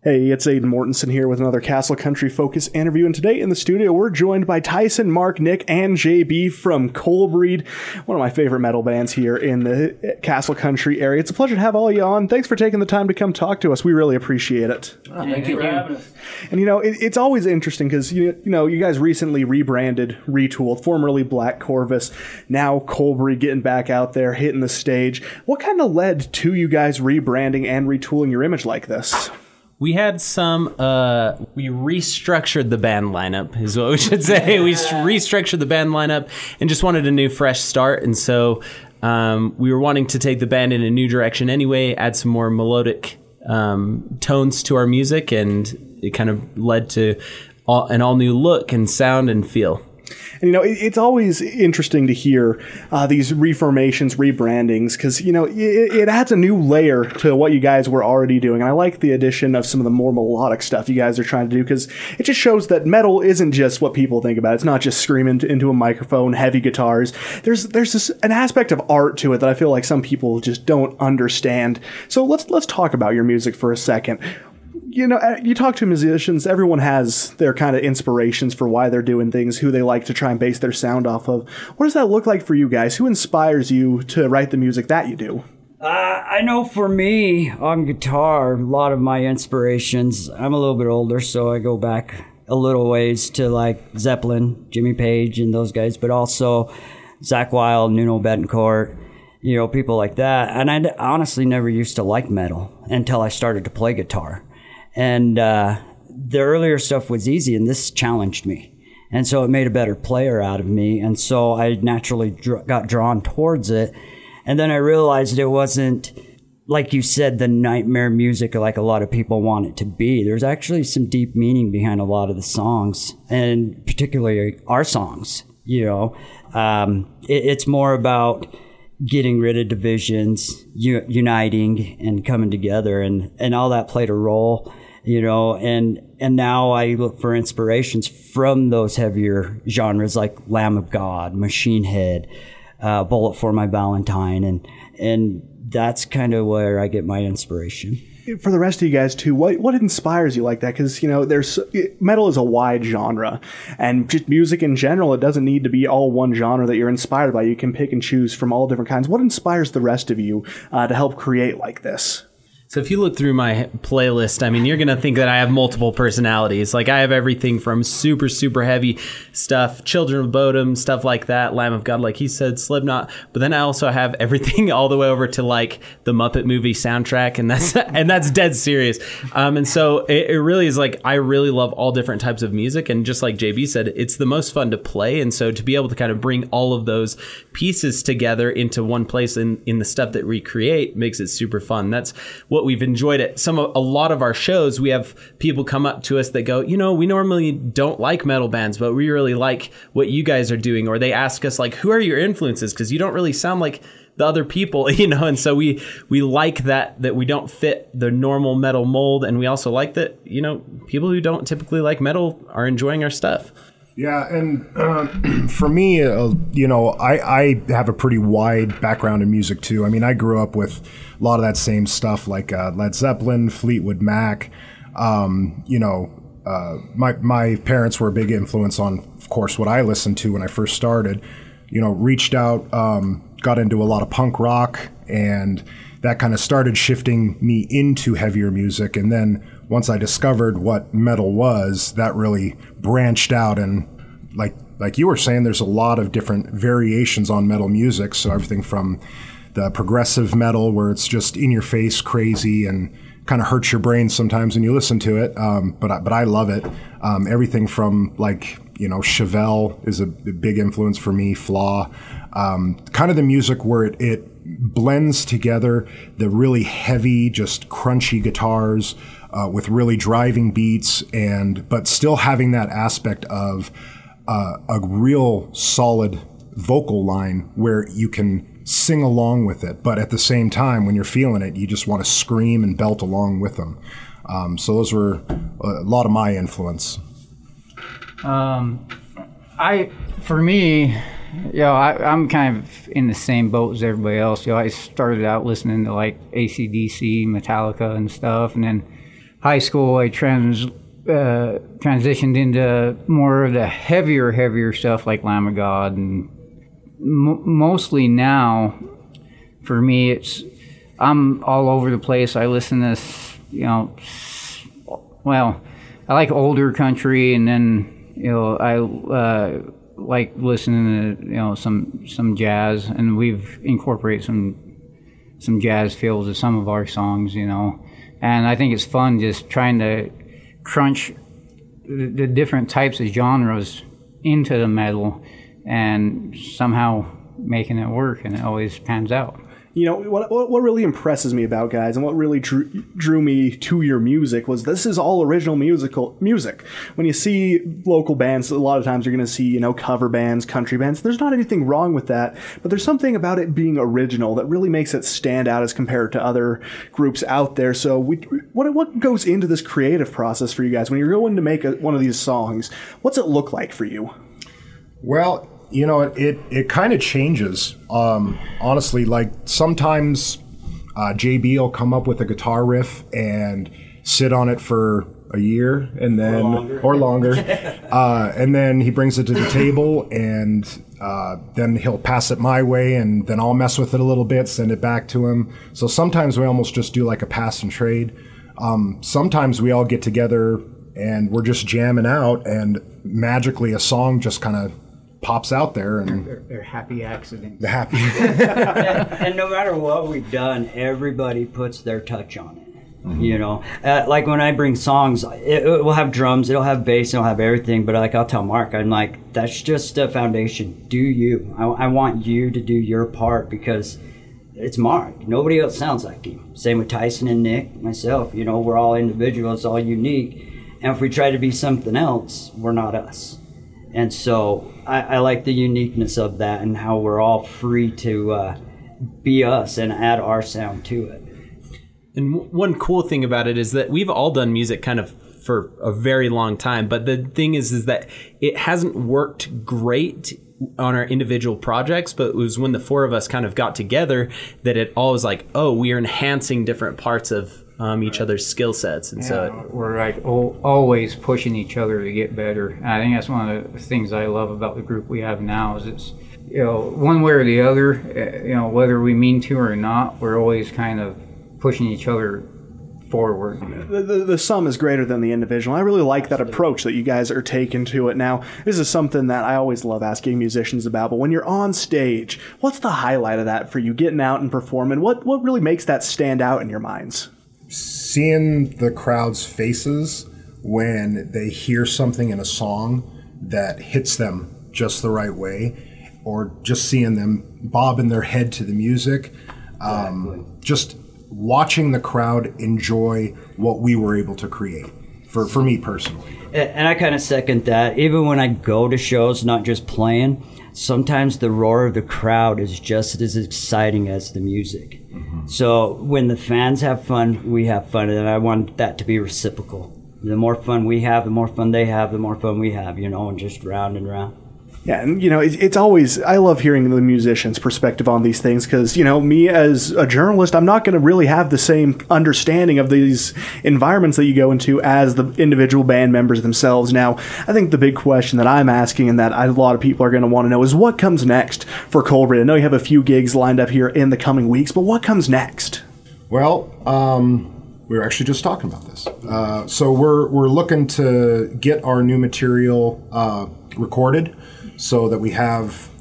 Hey, it's Aiden Mortensen here with another Castle Country Focus interview, and today in the studio we're joined by Tyson, Mark, Nick, and JB from Coldbreed, one of my favorite metal bands here in the Castle Country area. It's a pleasure to have all you on. Thanks for taking the time to come talk to us. We really appreciate it. Thank you for having us. And it's always interesting because you guys recently rebranded, retooled, formerly Black Corvus, now Coldbreed, getting back out there, hitting the stage. What kind of led to you guys rebranding and retooling your image like this? We had we restructured the band lineup, is what we should say. We restructured the band lineup and just wanted a new, fresh start. And so we were wanting to take the band in a new direction anyway, add some more melodic tones to our music, and it kind of led to an all new look and sound and feel. And, it's always interesting to hear these reformations, rebrandings, because, it adds a new layer to what you guys were already doing. And I like the addition of some of the more melodic stuff you guys are trying to do, because it just shows that metal isn't just what people think about. It's not just screaming into a microphone, heavy guitars. There's an aspect of art to it that I feel like some people just don't understand. So let's talk about your music for a second. You talk to musicians, everyone has their kind of inspirations for why they're doing things, who they like to try and base their sound off of. What does that look like for you guys? Who inspires you to write the music that you do? I know for me, on guitar, a lot of my inspirations, I'm a little bit older, so I go back a little ways to like Zeppelin, Jimmy Page, and those guys, but also Zakk Wylde, Nuno Bettencourt, people like that. And I honestly never used to like metal until I started to play guitar. And the earlier stuff was easy, and this challenged me. And so it made a better player out of me. And so I naturally got drawn towards it. And then I realized it wasn't, like you said, the nightmare music like a lot of people want it to be. There's actually some deep meaning behind a lot of the songs, and particularly our songs. It's more about getting rid of divisions, uniting and coming together, and all that played a role, and now I look for inspirations from those heavier genres like Lamb of God, Machine Head, Bullet for My Valentine, and that's kind of where I get my inspiration. For the rest of you guys too, what inspires you like that? Because metal is a wide genre, and just music in general, it doesn't need to be all one genre that you're inspired by. You can pick and choose from all different kinds. What inspires the rest of you to help create like this? So if you look through my playlist, you're going to think that I have multiple personalities. Like, I have everything from super, super heavy stuff, Children of Bodom, stuff like that, Lamb of God, like he said, Slipknot. But then I also have everything all the way over to, like, the Muppet movie soundtrack, and that's dead serious. And so it really is, like, I really love all different types of music. And just like JB said, it's the most fun to play. And so to be able to kind of bring all of those pieces together into one place in the stuff that we create makes it super fun. That's what we've enjoyed at a lot of our shows. We have people come up to us that go, we normally don't like metal bands, but we really like what you guys are doing. Or they ask us, like, who are your influences? Because you don't really sound like the other people, and so we like that we don't fit the normal metal mold. And we also like that, people who don't typically like metal are enjoying our stuff. Yeah, and for me, I have a pretty wide background in music too. I grew up with a lot of that same stuff, like Led Zeppelin, Fleetwood Mac. My parents were a big influence on, of course, what I listened to when I first started. Reached out, got into a lot of punk rock, and that kind of started shifting me into heavier music. And then once I discovered what metal was, that really branched out. And like you were saying, there's a lot of different variations on metal music. So everything from the progressive metal, where it's just in your face, crazy, and kind of hurts your brain sometimes when you listen to it. But I love it. Everything from Chevelle is a big influence for me, Flaw. Kind of the music where it blends together the really heavy, just crunchy guitars with really driving beats, but still having that aspect of a real solid vocal line where you can sing along with it, but at the same time, when you're feeling it, you just want to scream and belt along with them. So those were a lot of my influence. For me, I'm kind of in the same boat as everybody else. I started out listening to like AC/DC, Metallica and stuff, and then high school, I transitioned into more of the heavier stuff like Lamb of God, and mostly now, for me, I'm all over the place. I listen to, I like older country, and then I like listening to some jazz, and we've incorporated some jazz feels to some of our songs, and I think it's fun just trying to crunch the different types of genres into the metal and somehow making it work, and it always pans out. What really impresses me about guys, and what really drew me to your music, was this is all original music. When you see local bands, a lot of times you're going to see, cover bands, country bands. There's not anything wrong with that, but there's something about it being original that really makes it stand out as compared to other groups out there. So what goes into this creative process for you guys? When you're going to make one of these songs, what's it look like for you? Well, it kind of changes. Honestly, like sometimes JB will come up with a guitar riff and sit on it for a year and then or longer. And then he brings it to the table, and then he'll pass it my way, and then I'll mess with it a little bit, send it back to him. So sometimes we almost just do like a pass and trade. Sometimes we all get together and we're just jamming out, and magically a song just kind of pops out there, and they're happy accidents. The happy. and no matter what we've done, everybody puts their touch on it. Mm-hmm. Like when I bring songs, it will have drums, it'll have bass, it'll have everything. But I'll tell Mark, I'm like, that's just a foundation. Do you? I want you to do your part, because it's Mark. Nobody else sounds like him. Same with Tyson and Nick, myself. We're all individuals, all unique. And if we try to be something else, we're not us. And so I like the uniqueness of that, and how we're all free to be us and add our sound to it. And one cool thing about it is that we've all done music kind of for a very long time, but the thing is that it hasn't worked great on our individual projects, but it was when the four of us kind of got together that it all was like, oh, we are enhancing different parts of each other's skill sets, and so we're like always pushing each other to get better. And I think that's one of the things I love about the group we have now, is it's one way or the other, whether we mean to or not, we're always kind of pushing each other forward. The sum is greater than the individual. I really like that approach that you guys are taking to it. Now, this is something that I always love asking musicians about, but when you're on stage, what's the highlight of that for you, getting out and performing? What really makes that stand out in your minds? Seeing the crowd's faces when they hear something in a song that hits them just the right way, or just seeing them bobbing their head to the music. Just watching the crowd enjoy what we were able to create, for me personally. And I kind of second that. Even when I go to shows, not just playing, sometimes the roar of the crowd is just as exciting as the music. Mm-hmm. So when the fans have fun, we have fun, and I want that to be reciprocal. The more fun we have, the more fun they have, the more fun we have, and just round and round. Yeah, and it's always, I love hearing the musician's perspective on these things, because me as a journalist, I'm not going to really have the same understanding of these environments that you go into as the individual band members themselves. Now, I think the big question that I'm asking, and that a lot of people are going to want to know, is what comes next for Cold Breed? I know you have a few gigs lined up here in the coming weeks, but what comes next? Well, we were actually just talking about this. So we're looking to get our new material recorded, so that we have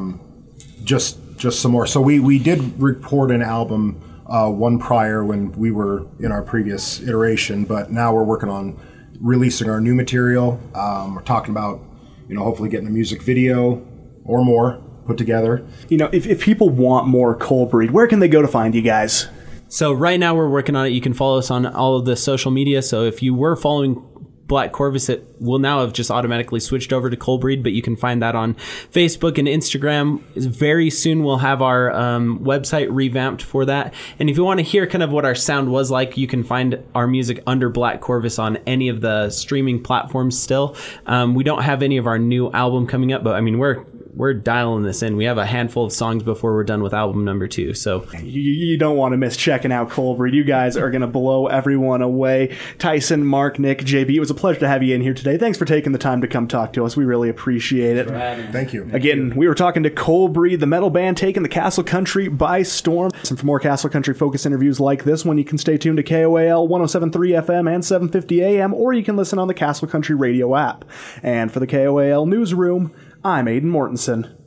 just some more. So we did record an album one prior when we were in our previous iteration, but now we're working on releasing our new material. We're talking about hopefully getting a music video or more put together. If people want more Cold Breed, where can they go to find you guys? So right now we're working on it. You can follow us on all of the social media. So if you were following Black Corvus, it will now have just automatically switched over to Cold Breed, but you can find that on Facebook and Instagram. Very soon we'll have our website revamped for that. And if you want to hear kind of what our sound was like, you can find our music under Black Corvus on any of the streaming platforms still. We don't have any of our new album coming up, but we're we're dialing this in. We have a handful of songs before we're done with album number 2. So You don't want to miss checking out Cold Breed. You guys are going to blow everyone away. Tyson, Mark, Nick, JB, it was a pleasure to have you in here today. Thanks for taking the time to come talk to us. We really appreciate it. Thank you. Again, we were talking to Cold Breed, the metal band taking the Castle Country by storm. And for more Castle Country focus interviews like this one, you can stay tuned to KOAL 107.3 FM and 750 AM, or you can listen on the Castle Country radio app. And for the KOAL Newsroom, I'm Aidan Mortensen.